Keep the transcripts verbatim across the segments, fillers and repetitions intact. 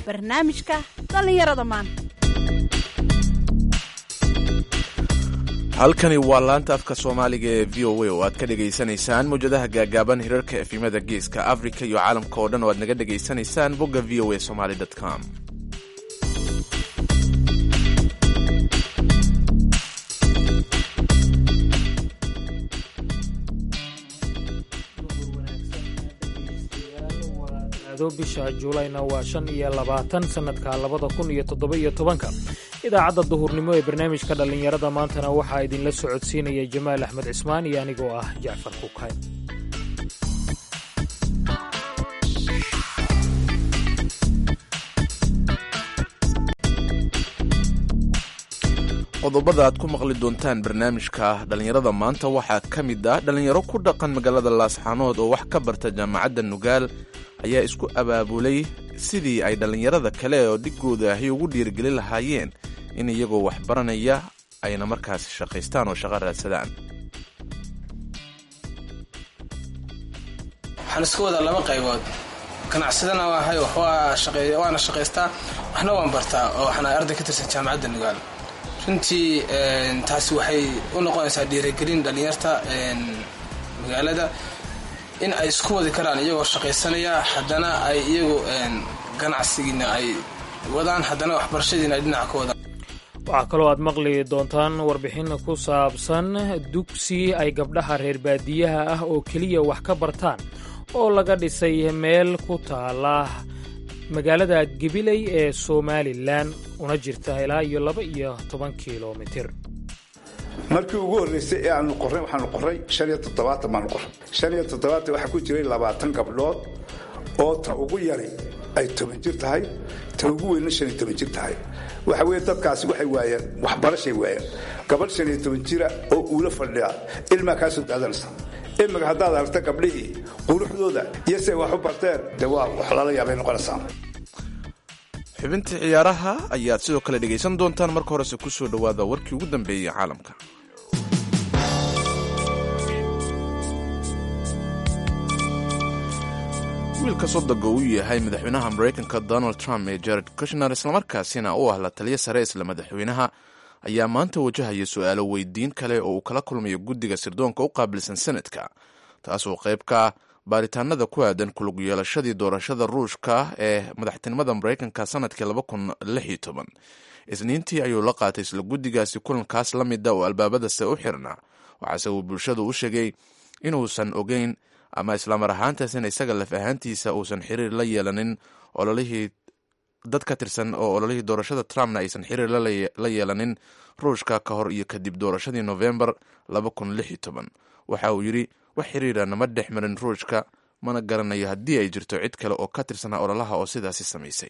barnaamijka dhallinyarada maanta. halkani waa laanta afka soomaaliga ee v o a oo aad ka dhegaysanaysaan mawjadaha gaagaaban hirarka efimada geeska afrika iyo caalamka oo dhan oo aad naga dhegaysanaysaan bogga v o a somaly com. bisha juulayna waa shan iyo labaatan sanadka labada kun iyo toddoba iyo tobanka. idaacadda duhurnimo ee barnaamijka dhallinyarada maantana waxaa idinla socodsiinaya jamaal axmed cismaan iyo anigoo ah jacfar kukay. qodobada aad ku maqli doontaan barnaamijka dhallinyarada maanta waxaa ka mid ah dhallinyaro ku dhaqan magaalada laasxaanood oo wax ka barta jaamacadda nugaal ayaa isku abaabulay sidii ay dhallinyarada kale oo dhigooda ahi ugu dhiirigelin lahaayeen in iyagoo wax baranaya ayna markaasi shaqaystaan oo shaqo raadsadaan. waxaan iska wadaa laba qaybood. ganacsadana waahay waana shaqaystaa, waxna waan bartaa oo waxaan arday ka tirsan jaamacadda nugaal. runtii taasi waxay u noqonaysaa dhiirigelin dhallinyarta magaalada in ay isku wadi karaan iyagoo shaqaysanaya, haddana ay iyagu ganacsigiina ay wadaan, haddana waxbarashadiina ay dhinaca ka wadaan. waxaa kaloo aad maqli doontaan warbixin ku saabsan dugsi ay gabdhaha reer baadiyaha ah oo keliya wax ka bartaan oo laga dhisay meel ku taala magaalada gabiley ee somalilan una jirta ilaa iyo laba iyo toban kilomitir. markii ugu horreysay ee aanu qorray waxaanu qorray shan iyo toddobaatan baanu qorray shan iyo toddobaatan waxaa ku jiray labaatan gabdhood oo ta ugu yari ay toban jir tahay, ta ugu weynna shan iyo toban jir tahay. waxa weeye dadkaasi waxay waayeen waxbarashay waayeen. gabadh shan iyo toban jira oo uula fadhiya ilmaa kaa soo daadanaysa. imika haddaad aragta gabdhihii quruxdooda iyo say wax u barteen dee waa wax lala yaabay noqonaysaa. xubintii ciyaaraha ayaad sidoo kale dhegaysan doontaan. marka horese ku soo dhowaada warkii ugu dambeeyey caalamka. wiilka sodoga uu yahay madaxweynaha maraykanka donald trump ee jared kushner islamarkaasina u ah la taliyo sare isla madaxweynaha ayaa maanta wajahaya su-aalo weydiin kale oo uu kala kulmayo guddiga sirdoonka u qaabilsan sanadka, taasoo qayb ka baaritaanada ku aadan kulug yeelashadii doorashada ruushka ee madaxtinimada maraykanka sanadkii laba kun lix iyo toban. isniintii ayuu la qaatay isla guddigaasi kulankaas la mida oo albaabadase u xirna, waxaase uu bulshadu u sheegay inuusan ogeyn ama islamar ahaantaasina isaga laf ahaantiisa uusan xiriir la yeelanin ololihii dad ka tirsan oo ololihii doorashada trumpna aysan xiriir la yeelanin ruushka ka hor iyo kadib doorashadii novembar laba kun lix iyo toban. waxa uu yidhi wax xiriira nama dhex marin ruushka, mana garanayo haddii ay jirto cid kale oo ka tirsanaa ololaha oo sidaasi samaysay.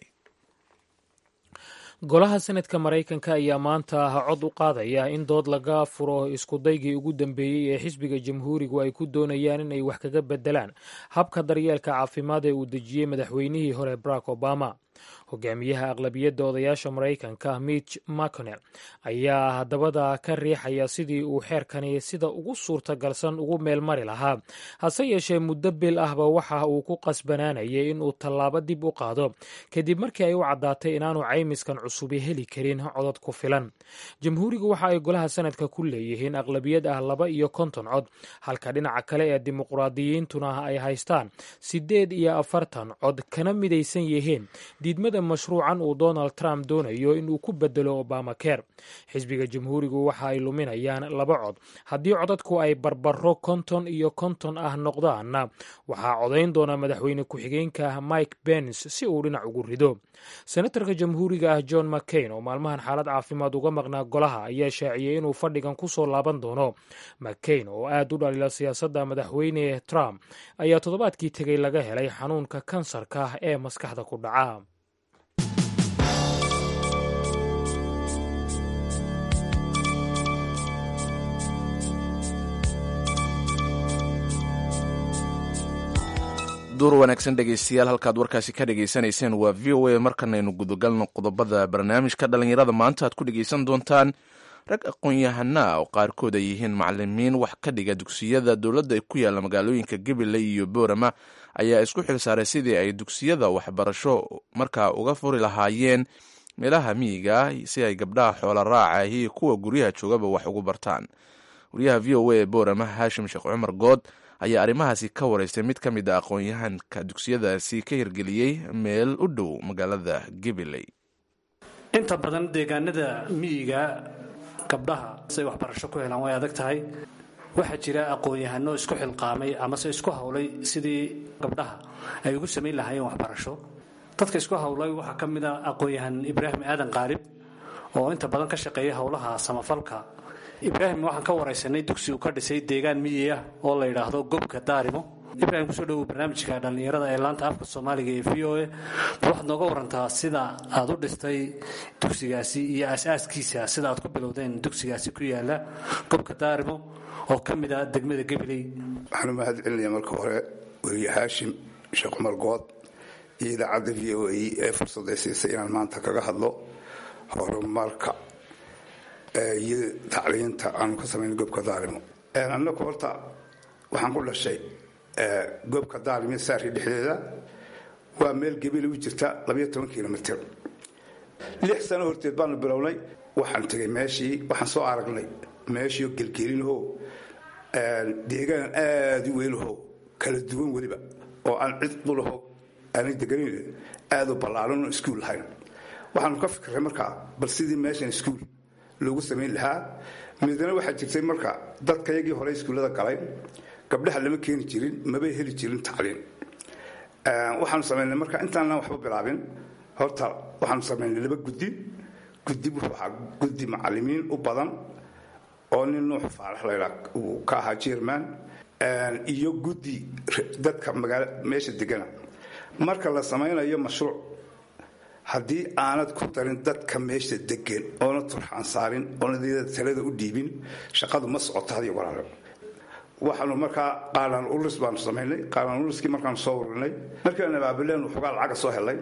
golaha senadka maraykanka ayaa maanta cod u qaadaya in dood laga furo iskudaygii ugu dambeeyey ee xisbiga jamhuurigu ay ku doonayaan in ay wax kaga bedelaan habka daryeelka caafimaad ee uu dejiyey madaxweynihii hore barack obama. hogaamiyaha aqlabiyadda odayaasha maraykanka mitch mcconnell ayaa dabada ka riixaya sidii uu xeerkani sida ugu suurtagalsan ugu meel mari lahaa, hase yeeshee muddo bil ahba waxa uu ku qasbanaanayay inuu tallaabo dib u qaado kadib markii ay u caddaatay inaanu caymiskan cusubi heli karin codad ku filan. jamhuurigu waxa ay golaha sanadka ku leeyihiin aqlabiyad ah laba iyo konton cod, halka dhinaca kale ee dimuqraadiyiintuna ay haystaan siddeed iyo afartan cod kana midaysan yihiin diidmada mashruucan uu donald trump doonayo inuu ku bedelo obamacare. xisbiga jamhuurigu waxa ay luminayaan laba cod. haddii codadku ay barbaro konton iyo konton ah noqdaanna waxaa codayn doona madaxweyne ku-xigeenka mike pence si uu dhinac ugu rido. senatarka jamhuuriga ah john mccain oo maalmahan xaalad caafimaad uga maqnaa golaha ayaa shaaciyey inuu fadhigan ku soo laaban doono. mccain oo aad u dhalila siyaasadda madaxweyne trump ayaa toddobaadkii tegey laga helay xanuunka kansarka ee maskaxda ku dhaca. duur wanaagsan dhegaystayaal, halkaad warkaasi ka dhegaysanayseen waa v o a. markanaynu gudagalno qodobada barnaamijka dhallinyarada maanta aad ku dhegaysan doontaan. rag aqoon-yahanaa oo qaarkood ay yihiin macalimiin wax ka dhiga dugsiyada dowladda ee ku yaalla magaalooyinka gabiley iyo boorama ayaa isku xilsaaray sidii ay dugsiyada waxbarasho markaa uga furi lahaayeen meelaha miyiga si ay gabdhaha xoola raaca iyo kuwa guryaha joogaba wax ugu bartaan. wariyaha v o a ee boorama haashim sheekh cumar good ayaa arrimahaasi ka waraystay mid ka mid a aqoon-yahanka dugsiyadaasi ka hirgeliyey meel u dhow magaalada gabiley. inta badan deegaanada miyiga gabdhaha say waxbarasho ku helaan way adag tahay. waxaa jira aqoon-yahano isku xilqaamay amase isku hawlay sidii gabdhaha ay ugu samayn lahaayeen waxbarasho. dadka isku hawlay waxaa ka mid a aqoon-yahan ibraahim aadan qaalib oo inta badan ka shaqeeya howlaha samafalka. ibraahim waxaan ka waraysanay dugsi uu ka dhisay deegaan miyi ah oo la yidhaahdo gobka daarimo. ibraahim kusoo dhawow barnaamijka dhallinyarada ee laanta afka soomaaliga ee v o a. bal waxaad nooga warantaa sida aad u dhistay dugsigaasi iyo aasaaskiisa, sida aad ku bilowdeen dugsigaasi ku yaala gobka daarimo oo ka mid ah degmada gabiley. waxaan u mahad celinayaa marka hore weriye haashim sheekh cumar good iyo idaacadda v o a ee fursadda siisay inaan maanta kaga hadlo horumarka iyo tacliinta aanu ka samayno gobka daarimo. annagu horta waxaan ku dhashay gobka daarimo saari dhexdeeda. waa meel gabiley u jirta labayo toban kilomitr. lix sano horteed baanu bilownay. waxaan tegay meeshii, waxaan soo aragnay meeshiio gelgelinahoo deegaan aada u weynahoo kala duwan weliba oo aan cid dhulaho aanay deganin aada u ballaaranoo iskuul lahayn. waxaanu ka fikray markaa bal sidii meeshan iskuul loogu samayn lahaa. midna waxaa jirtay marka dadkayagii hore iskuullada galay gabdhaha lama keeni jirin, mabay heli jirin tacliin. waxaanu samaynay marka intaanaan waxba bilaabin horta waxaanu samaynay laba guddi. guddi wuxuu ahaa guddi macalimiin u badan oo nin nuux faarax laydhaa uu ka ahaa jerman, iyo guddi dadka magaala meesha degana. marka la samaynayo mashruuc haddii aanad ku darin dadka meesha degan oona turxaan saarin oona talada u dhiibin shaqadu ma socoto hadiyo walaalo. waxaanu markaa qaalaan ururis baanu samaynay. qaalaan uriskii markaanu soo ururinay markaan abaabileen waxoogaa lacaga soo helay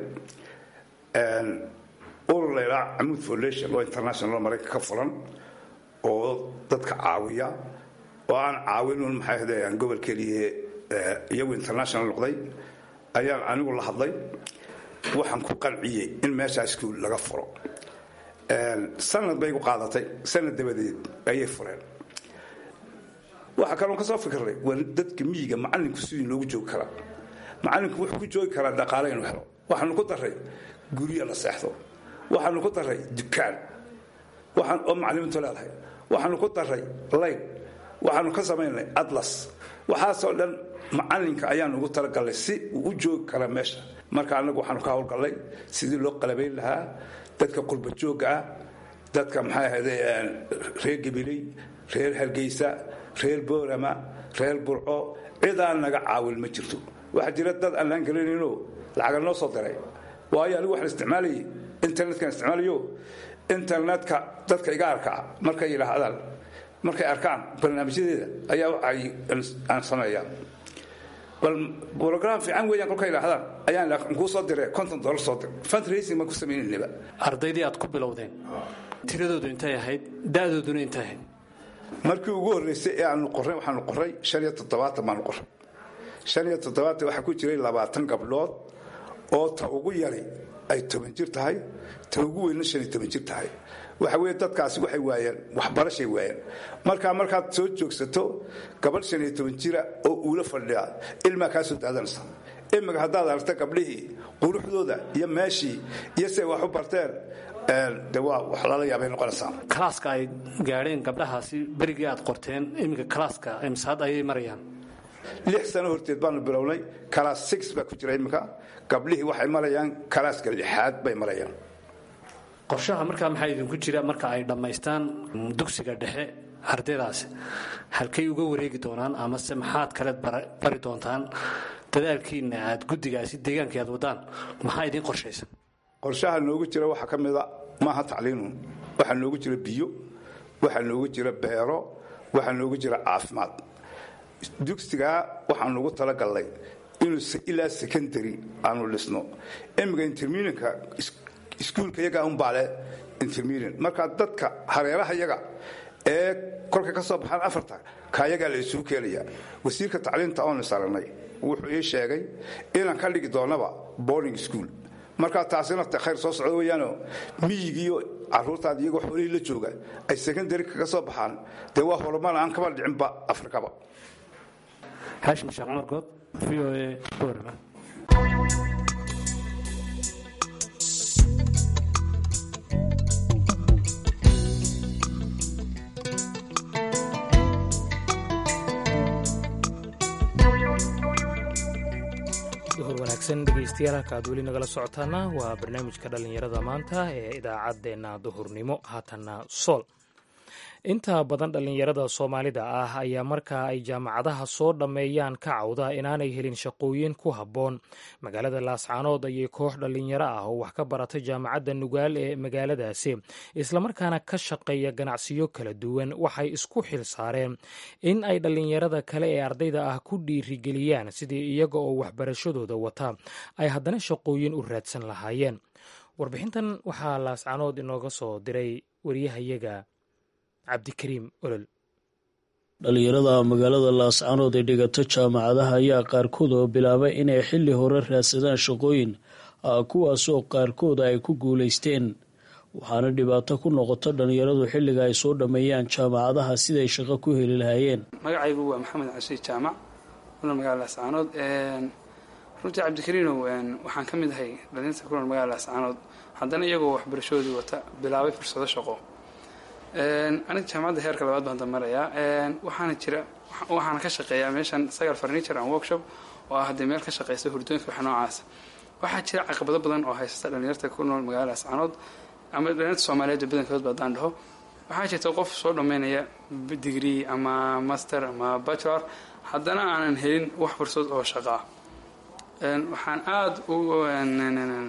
urur laydhaa camuud foundation oo international maraykan ka furan oo dadka caawiya oo aan caawinun maxay ahaydeen gobol keliya iyagu international noqday ayaan anigu la hadlay. waxaan ku qanciyey in meeshaa iskuul laga furo. sanad bay gu qaadatay. sanad dabadeed ayay fureen. waxaa kaloon ka soo fikirnay waa dadka miyiga macalinku sidii loogu joogi karaa. macalinku wuxuu ku joogi karaa dhaqaale inuu helo. waxaanu ku daray guryo la seexdo. waxaanu ku daray dukaan waxaan oo macalimiintu leedahay. waxaanu ku daray layn. waxaanu ka samaynay atlas. waxaasoo dhan macalinka ayaanu ugu talagalnay si uu u joogi kara meesha. marka annagu waxaanu ka howlgallay sidii loo qalabayn lahaa dadka qurba joogga ah, dadka maxay ahayde reer gabiley, reer hargeysa, reer boorama, reer burco. cidaan naga caawin ma jirto. waxaa jira dad aan laan garanayno lacaga noo soo diray. waayo anigu waxaan isticmaalayay internetkan isticmaalayo internetka dadka iga arkaa markay yidhaahdaan markay arkaan barnaamijyadeeda ayaa waxay aan sameeyaa bal program fiican weeyaan kolkay yidhaahdaan ayaan kuu soo diray konton dollar soo dir fundraising ma ku samaynayniba. ardaydii aad ku bilowdeen tiradoodu intay ahayd, da'dooduna intay ahayd? markii ugu horreysay ee aanu qorray waxaanu qorray shan iyo toddobaatan baanu qorray. shan iyo toddobaatan waxaa ku jiray labaatan gabdhood oo ta ugu yari ay toban jir tahay, ta ugu weynna shan iyo toban jir tahay. waxa weeye dadkaasi waxay waayeen waxbarashay waayeen. markaa markaad soo joogsato gabadh shan iyo toban jira oo uula fadhiya ilmaa kaa soo daadanaysa. imika haddaad aragta gabdhihii quruxdooda iyo meeshii iyo say wax u barteen de waa wax lala yaabay noqonaysaa. kalaaska ay gaadheen gabdhahaasi berigii aad qorteen iminka kalaaska imsaad ayay marayaan? lix sano horteed baanu bilownay. kalaas six baa ku jira iminka. gabdhihii waxay marayaan kalaaska lixaad bay marayaan. qorshaha markaa maxaa idinku jira marka ay dhammaystaan dugsiga dhexe ardaydaasi halkay uga wareegi doonaan amase maxaad kale bari doontaan? dadaalkiina aad guddigaasi deegaankii aad wadaan maxaa idiin qorshaysan? qorshaha noogu jira waxaa ka mida maaha tacliinun. waxaa noogu jira biyo, waxaa noogu jira beero, waxaa noogu jira caafimaad. dugsigaa waxaan ugu talagalnay inuu ilaa secondary aanu dhisno. imika interminanka iskuulka iyagaa unbaale intermediate marka dadka hareeraha yaga ee kolka ka soo baxaan afarta kaayaga la isugu keenaya wasiirka tacliinta oo nasaranay wuxuu ii sheegay inaan ka dhigi doonaba boarding school marka taasina khayr soo socdo weeyaano miyigiyo caruurtaada iyagu xoolihii la jooga ay secondary kaga soo baxaan dee waa horumar aan kaba dhicinba afrikaba xashim sheekh margood v o a boorama wanaagsan dhegaystayaal halka aad weli nagala socotaana waa barnaamijka dhallinyarada maanta ee idaacaddeenna duhurnimo haatanna sool inta badan dhallinyarada soomaalida ah ayaa markaa ay jaamacadaha soo dhammeeyaan ka cawda inaanay helin shaqooyin ku habboon magaalada laascaanood ayay koox dhallinyaro ah oo wax ka baratay jaamacadda nugaal ee magaaladaasi islamarkaana ka shaqeeya ganacsiyo kala duwan waxay isku xil saareen in ay dhallinyarada kale ee ardayda ah ku dhiirigeliyaan sidii iyaga oo waxbarashadooda wata ay haddana shaqooyin u raadsan lahaayeen warbixintan waxaa laascaanood inooga soo diray wariyahayaga cabdikariim olol dhallinyarada magaalada laascaanood ee dhigata jaamacadaha ayaa qaarkood oo bilaabay inay xilli hore raadsadaan shaqooyin kuwaasoo qaarkood ay ku guulaysteen waxaana dhibaato ku noqota dhallinyaradu xilliga ay soo dhammeeyaan jaamacadaha siday shaqo ku heli lahaayeen. magacaygu waa maxamed casiid jaamac kuna magaalada laascaanood runtii cabdikariinow waxaan ka mid ahay dhalinyarta kuna magaalada laascaanood haddana iyagoo waxbarashadoodii wata bilaabay fursado shaqo aniga jaamacadda heerka labaad baan damarayaa waxaana jira waxaana ka shaqeeyaa meeshan sagal furniture and workshop oo ah hadee meel ka shaqeysa hurdooyinka waxa noocaas waxaa jira caqabado badan oo haysata dhalinyarta ku nool magaalada laascaanood ama dhalinyarta Soomaaliyeed badankood badan dhaho waxaa jirta qof soo dhameynaya degree ama master ama bachelor haddana aanan helin wax fursad oo shaqo waxaan aad u waxaan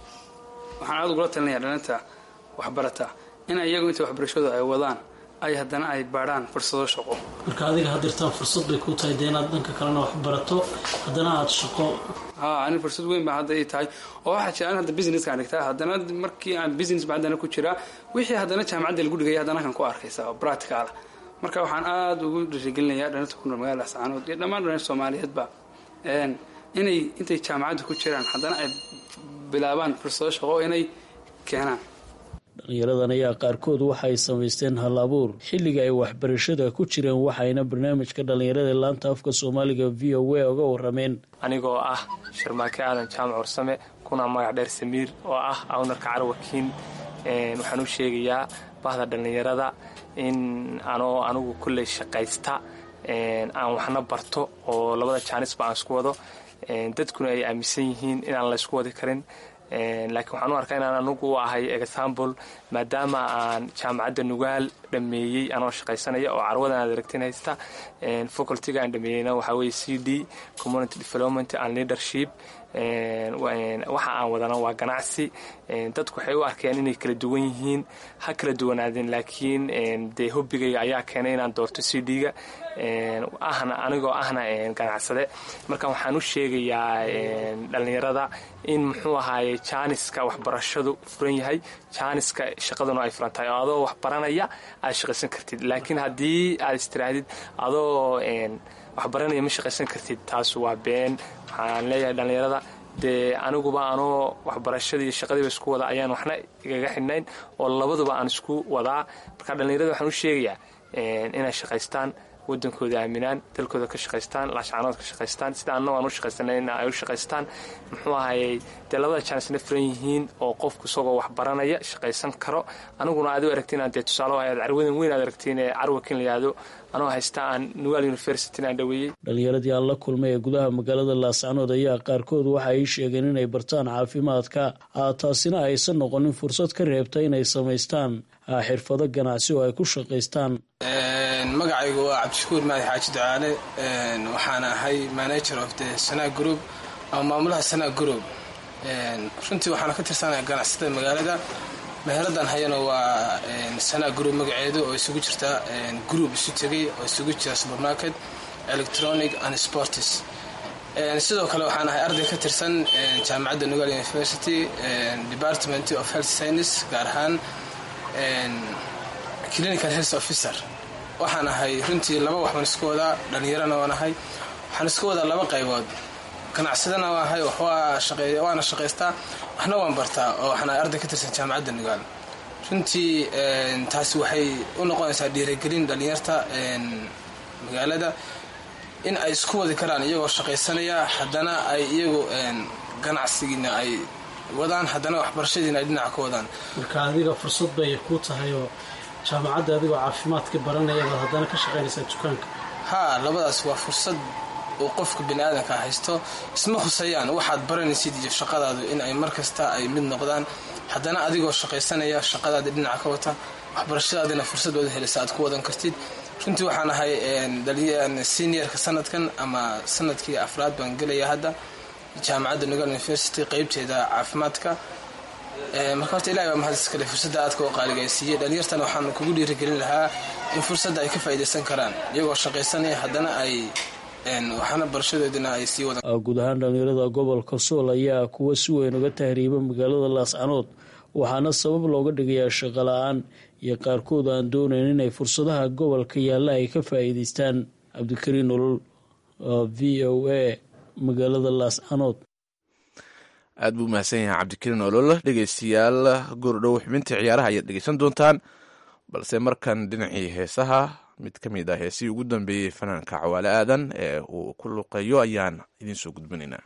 aad uga talinayaa dhalinyarta waxbarata in iyagu inta waxbarashadu ay wadaan ay haddana ay baaraan fursado shaqo marka adiga hadirtaan fursad bay ku tahay deenaad dhanka kalena wax barato haddana aad shaqo haa ani fursad weyn baa hadda ay tahay oo waxa jiraan hadda business ka dhigtaa haddana markii aan business baadana ku jira wixii haddana jaamacadda lagu dhigay haddana kan ku arkaysaa practical marka waxaan aad ugu dhiirigelinayaa dhalinyarta ku nool magaalada laascaanood iyo dhammaan dhalinyarta Soomaaliyeedba een inay intay jaamacadda ku jiraan haddana ay bilaabaan fursado shaqo inay keenaan. dhalinyaradan ayaa qaarkood waxay samaysteen hal abuur xilliga ay waxbarashada ku jireen waxayna barnaamijka dhalinyarada laanta afka Soomaaliga V O A uga warameen. anigoo ah Sharmaake Aadan Jaamac Ursame kuna magac dheer Samiir oo ah ownerka Carwakiin een waxaan u sheegayaa bahda dhalinyarada in anoo anigu kulay shaqaysta een aan waxna barto oo labada jaanis baan isku wado een dadkuna ay aaminsan yihiin inaan la isku wadi karin laakiin waxaan u arkaa inaan anugu ahay example maadaama aan jaamacadda nugaal dhameeyey anoo shaqaysanaya oo carwadan aad aragtiin haysta facultyga aan dhameeyeyna waxaa weeye C D community development and leadership waxa aan wadana waa ganacsi dadku waxay u arkeen inay kala duwan yihiin ha kala duwanaadeen laakiin dee hobbigayga ayaa keenay inaan doorto C D-ga ahna anigoo ahna ganacsade marka waxaan u sheegayaa dhalinyarada in muxuu ahaaye jaaniska waxbarashadu furan yahay jaaniska shaqaduna ay furan tahay oo adoo wax baranaya aad shaqaysan kartid laakiin haddii aad istiraadid adoo waxbaranaya ma shaqaysan kartid taas waa been waxaan leeyahay dhalinyarada dee aniguba anoo waxbarashadii shaqadiiba isku wada ayaan waxna igaga xidhnayn oo labaduba aan isku wadaa marka dhalinyarada waxaan u sheegayaa inay shaqaystaan wadankooda aaminaan dalkooda ka shaqaystaan laascaanood ka shaqaystaan sida annagoo aan u shaqaysanay in ay u shaqaystaan muxuu ahayey dee labada jaanisna furan yihiin oo qofku isagoo wax baranaya shaqaysan karo aniguna aad u aragtiin aan dee tusaale ayaad carwadan weyn aad aragtiin ee carwakin la yihahdo anoo haysta aan nugaal university aan dhaweeyey. dhalinyaradii aan la kulmay ee gudaha magaalada laascaanood ayaa qaarkood waxa ay sheegeen inay bartaan caafimaadka taasina aysan noqonin fursad ka reebta inay samaystaan xirfado ganacsi oo ay ku shaqaystaan. magacaygu waa cabdishakuur maadi xaaji ducaale waxaana ahay manager of the Sanaa Group ama maamulaha Sanaa Group runtii waxaana ka tirsanaya ganacsatada magaalada meeladan hayana waa Sanaa Group magaceedu oo isugu jirta group isu tagay oo isugu jira supermarket electronic and sports sidoo kale waxaan ahay arday ka tirsan jaamacadda Nugaal University Department of Health Science gaar ahaan clinical health officer. waxaan ahay runtii laba wax baan isku wadaa, dhallinyarana waan ahay. waxaan isku wadaa laba qaybood, ganacsadana waa ahay, waana shaqaystaa, waxna waan bartaa oo waxaan ahay arday ka tirsan jaamacadda Nugaal. runtii taasi waxay u noqonaysaa dhiirigelin dhallinyarta magaalada in ay isku wadi karaan iyagoo shaqaysanaya, haddana ay iyagu ganacsigiina ay wadaan, haddana waxbarashadiina ay dhinaca ka wadaan. marka adiga fursad bay ku tahay oo jaamacadda adigoo caafimaadka baranaya baad haddana ka shaqaynaysaa dukaanka. haa, labadaas waa fursad uu qofka biniaadanka haysto. isma khusayaan waxaad baranaysid iyo shaqadaadu in ay mar kasta ay mid noqdaan, haddana adigoo shaqaysanaya shaqadaada dhinaca ka wata, waxbarashadaadina fursad wada helaysa aad ku wadan kartid. runtii waxaan ahay seniorka sanadkan ama sanadkii afraad baan gelaya hadda jaamacadda Nugaal University qaybteeda caafimaadka. marka horta ilaahay baa mahad iskale fursadda aadka u qaaligaysiiyey. dhalinyartana waxaan kugu dhiirigelin lahaa in fursadda ay ka faa'iidaysan karaan iyagoo shaqaysanaya, haddana ay waxaana barashadoodina ay sii wadaan. guud ahaan dhalinyarada gobolka Sool ayaa kuwa si weyn uga tahriiba magaalada Laascanood, waxaana sabab looga dhigayaa shaqo la'aan iyo qaarkood aan doonayn inay fursadaha gobolka yaalla ay ka faa'iidaystaan. Cabdikariin Nolol, V O A, magaalada Laascanood. aad buu mahadsan yahay Cabdikariin Nolol. dhegeystayaal, goordhow xubintii ciyaaraha ayaad dhegeysan doontaan, balse markan dhinacii heesaha mid ka mid ah heesii ugu dambeeyey fanaanka Cawaale Aadan ee uu ku luqeeyo ayaan idiin soo gudbinaynaa.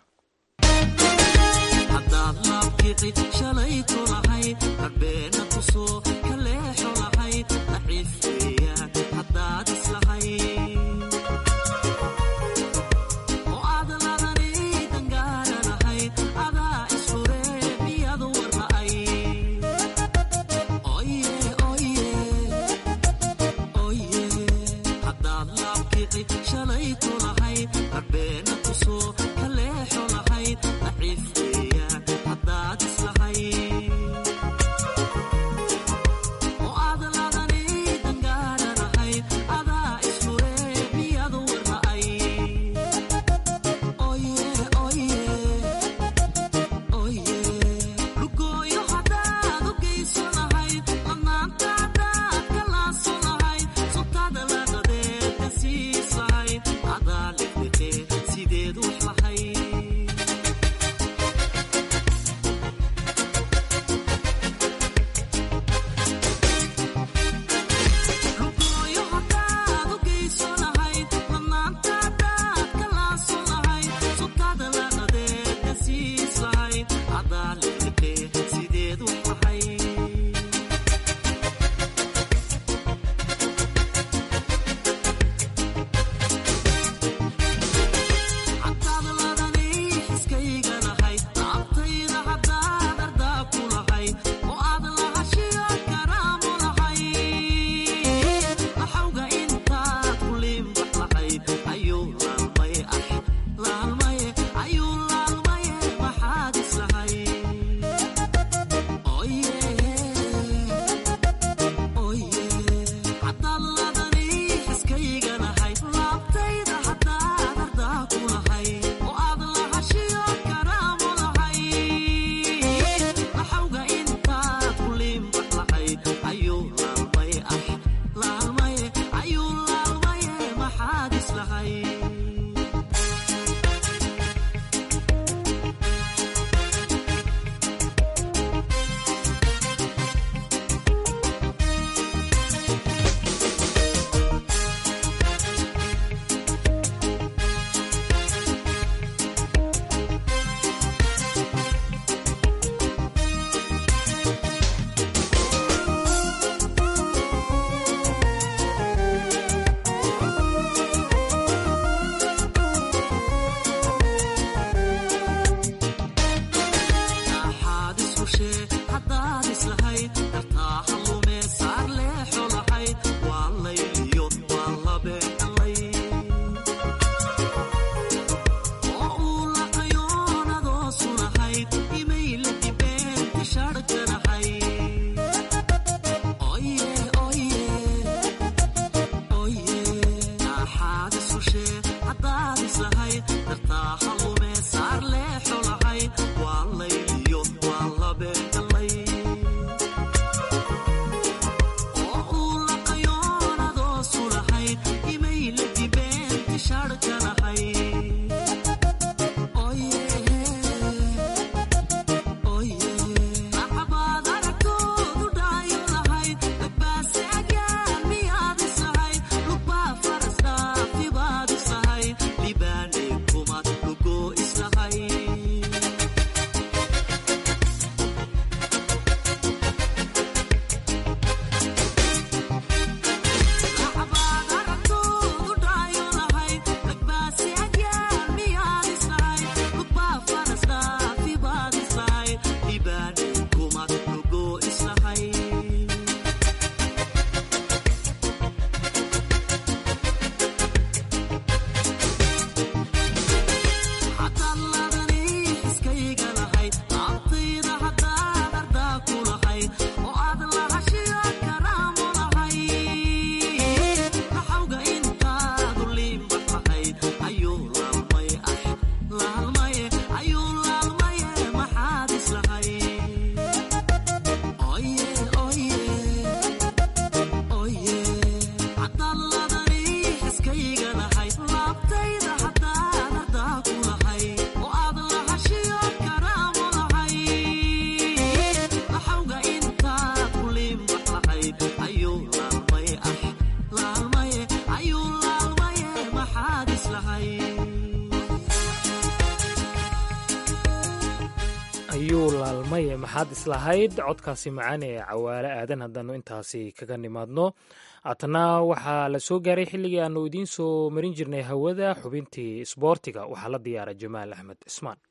laalmaye maxaad islahayd codkaasi macaan ee cawaale aadan haddaannu intaasi kaga nimaadno haatana waxaa la soo gaaray xilligii aannu idiin soo marin jirnay hawada xubintii isboortiga waxaa la diyaara jamaal axmed cismaan.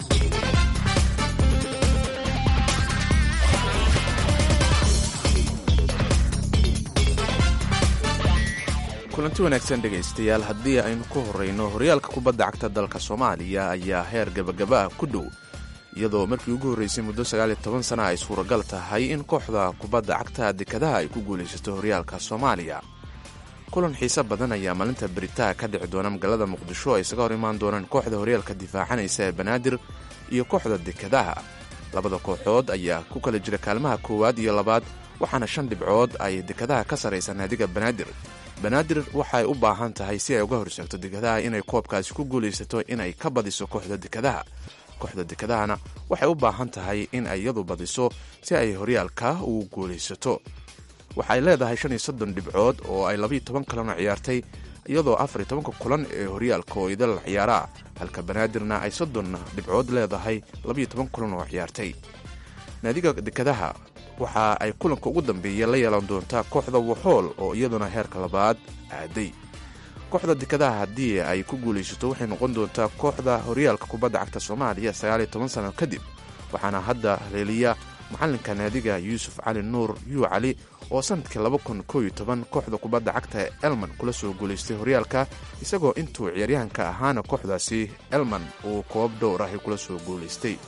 kulanti wanaagsan dhegaystayaal, haddii aynu ku horrayno horyaalka kubadda cagta dalka soomaaliya ayaa heer gabagaba ku dhow, iyadoo markii ugu horraysay muddo sagaal iyo toban sana ay suuragal tahay in kooxda kubadda cagta dekadaha ay ku guulaysato horyaalka soomaaliya. kulan xiise badan ayaa maalinta beritaha ka dhici doona magaalada muqdisho ay isaga hor imaan doonaan kooxda horyaalka difaacanaysa ee banaadir iyo kooxda dekadaha. labada kooxood ayaa ku kala jira kaalmaha koowaad iyo labaad, waxaana shan dhibcood ay dekadaha ka sarraysa naadiga banaadir. banaadir waxay u baahan tahay si ay uga hor istaagto dekadaha inay koobkaasi ku guulaysato inay ka badiso kooxda dekadaha. kooxda dekadahana waxay u baahan tahay in ay iyadu badiso si ay horyaalka ugu guulaysato. waxay leedahay shan iyo soddon dhibcood oo ay labiiyo toban kalena ciyaartay, iyadoo afar iyo tobanka kulan ee horyaalka oo idal ciyaaraa, halka banaadirna ay soddon dhibcood leedahay, labiiyo toban kulan oo ciyaartay. naadiga dekadaha waxa ay kulanka ugu dambeeya la yeelan doontaa kooxda waxool oo iyaduna heerka labaad aaday. kooxda dekadaha haddii ay ku guulaysato waxay noqon doontaa kooxda horyaalka kubadda cagta soomaaliya sagaal iyo toban sano kadib, waxaana hadda leeliya macalinka naadiga yuusuf cali nuur yuu cali oo sanadkii laba kun koo iyo toban kooxda kubadda cagta ee elman kula soo guulaystay horyaalka, isagoo intuu ciyaaryahanka ahaana kooxdaasi elman uu koob dhowr ahi kula soo guulaystay.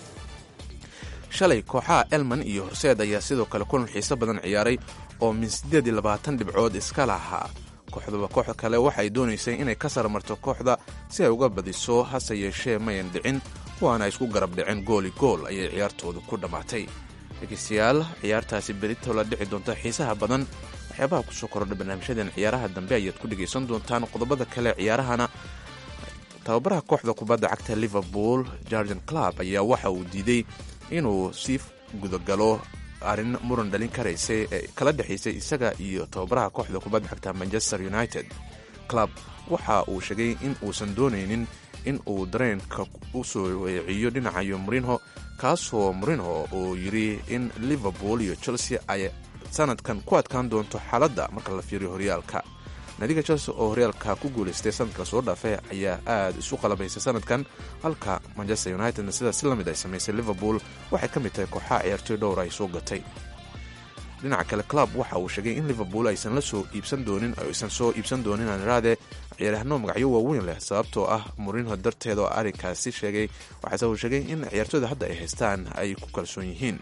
shalay kooxaha elman iyo horseed ayaa sidoo kale kulan xiise badan ciyaaray oo min siddeed iyo labaatan dhibcood iska lahaa. kooxduba kooxda kale waxay doonaysay inay ka sarmarto kooxda si ay uga badiso, hase yeeshee mayan dhicin, waana isku garab dhicin gooli gool ayay ciyaartoodu ku dhammaatay. dhegeystayaal, ciyaartaasi berito la dhici doonta xiisaha badan. waxyaabaha ku soo kordha barnaamijyadan ciyaaraha dambe ayaad ku dhegaysan doontaan. qodobada kale ciyaarahana, tababaraha kooxda kubadda cagta liverpool jurgen club ayaa waxa uu diiday inuu sii gudagalo arrin muran dhalin karaysay ee kala dhexaysay isaga iyo tababaraha kooxda kubadda cagta manchester united. club waxa uu sheegay in uusan doonaynin in uu dareenka u soo weeciyo dhinacayo murinho, kaasoo murinho uu yidhi in liverpool iyo chelsea ay sanadkan ku adkaan doonto xaaladda marka la fiiriyo horyaalka. naadiga chelsea oo horyaalka ku guulaystay sanadka soo dhaafay ayaa aad isu qalabaysay sanadkan, halka manchester unitedna sidaas la mid ay samaysay liverpool waxay ka mid tahay kooxaha ciyaartoy dhowr ay soo gatay. dhinaca kale club waxa uu sheegay in liverpool aysan la soo iibsan doonin aysan soo iibsan doonin aniraade ciyaaryahanno magacyo waaweyn leh sababtoo ah murinho darteed oo arrinkaasi sheegay. waxaase uu sheegay in ciyaartooyda hadda ay haystaan ay ku kalsoon yihiin.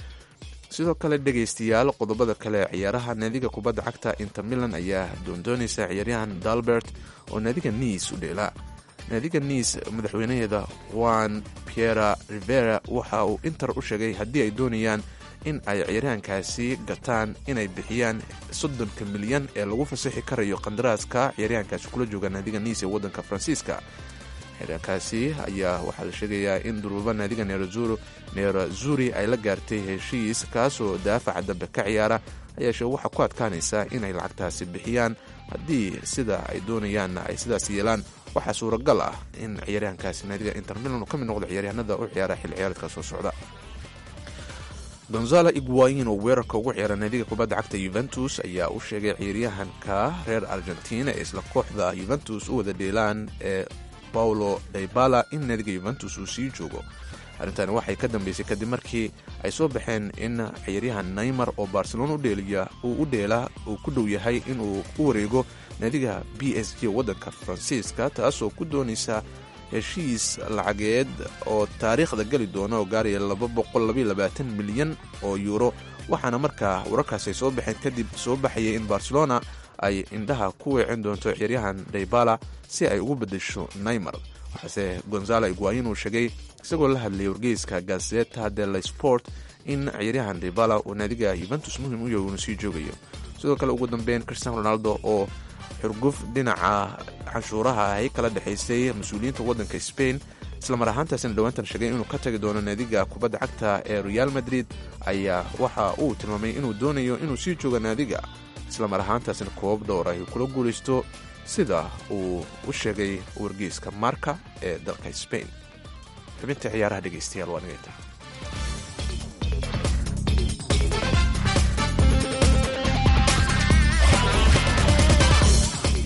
sidoo kale dhegaystayaal, qodobada kale ciyaaraha, naadiga kubadda cagta inter milan ayaa doondoonaysa ciyaaryahan dalbert oo naadiga niis u dheela. naadiga niis madaxweynaheeda juan piera rivera waxa uu inter u sheegay haddii ay doonayaan in ay ciyaaryahankaasi gataan inay bixiyaan soddonka milyan ee lagu fasaxi karayo qandaraaska ciyaaryahankaasi kula jooga naadiga niis ee waddanka faransiiska. ciyaaryahankaasi ayaa waxaa la sheegayaa in duruuba naadiga nerazuri ay la gaartay heshiis kaasoo daafaca dambe ka ciyaara, hayeeshee waxaa ku adkaanaysa inay lacagtaasi bixiyaan. haddii sida ay doonayaanna ay sidaas yeelaan, waxaa suuragal ah in ciyaaryahankaasi naadiga inter milan uu ka mid noqdo ciyaaryahanada u ciyaara xil ciyaareedka soo socda. gonzalo iguain oo weerarka ugu ciyaara naadiga kubadda cagta yuventus ayaa u sheegay ciyaaryahanka reer argentina ee isla kooxda yuventus u wada dheelaan ee paulo daybala in naadiga yuventus uu sii joogo. arrintani waxay ka dambeysay kadib markii ay soo baxeen in ciyaaryahan neymar oo barcelona udheeliya uu u dheela uu ku dhow yahay inuu u wareego naadiga b s g waddanka faransiiska, taasoo ku doonaysa heshiis lacageed oo taariikhda geli doona oo gaaraya laba boqol labaiyo labaatan milyan oo yuuro. waxaana markaa wararkaas ay soo baxeen kadib soo baxayay in barcelona ay indhaha ku weecin doonto ciyaaryahan daybala si ay ugu beddesho neymar. waxaase gonzalo iguain uu sheegay isagoo la hadlayay wargeyska gazeta dela sport in ciyaaryahan daybala uu naadiga yuventus muhim u yahay uuna sii joogayo. sidoo kale ugu dambeyn cristiano ronaldo oo xurguf dhinaca canshuuraha ay kala dhexaysay mas-uuliyiinta waddanka spain, islamar ahaantaasina dhowaantan sheegay inuu ka tagi doono naadiga kubadda cagta ee real madrid, ayaa waxa uu tilmaamay inuu doonayo inuu sii joogo naadiga, islamar ahaantaasina koob dhowr ay kula guulaysto sida uu u sheegay wargeyska marka ee dalka spain. xubinta ciyaaraha dhegaystayaal waa nagayta.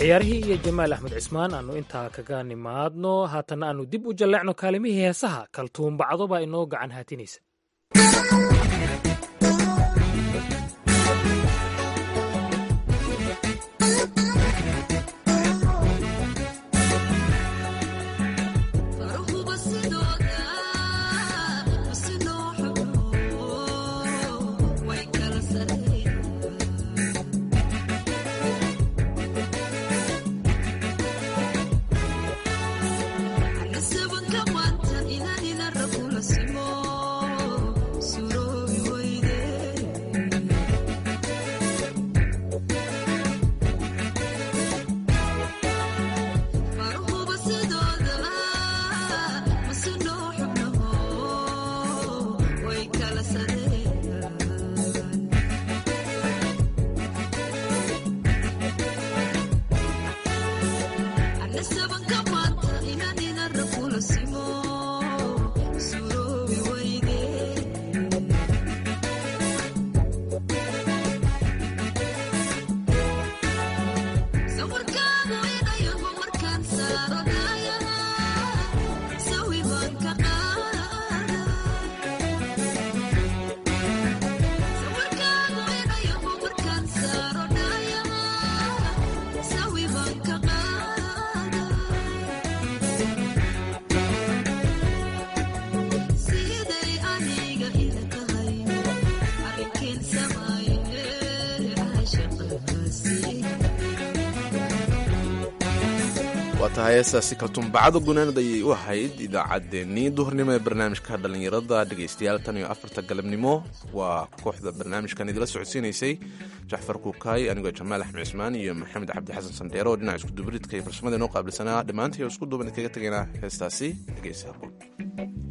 ciyaarihii iyo jamaal axmed cismaan aanu intaa kaga nimaadno haatanna aanu dib u jalleecno kaalimihii heesaha kaltuumbacdo baa inoo gacan haatinaysa. heesaasi kaltuumbacada gunaanad ayay u ahayd idaacaddeenii duhurnimo ee barnaamijka dhallinyarada. dhegaystayaal tan iyo afarta galabnimo waa kooxda barnaamijkan idila socodsiinaysay jaxfar kuukaay, anigoo jamaal axmed cismaan iyo maxamed cabdi xasan sandheero oo dhinaca iskudubaridka iyo farsamada inoo qaabilsanaa. dhammaantii oo isku duuban kaga tegaynaa heestaasi dhegaysa habboon.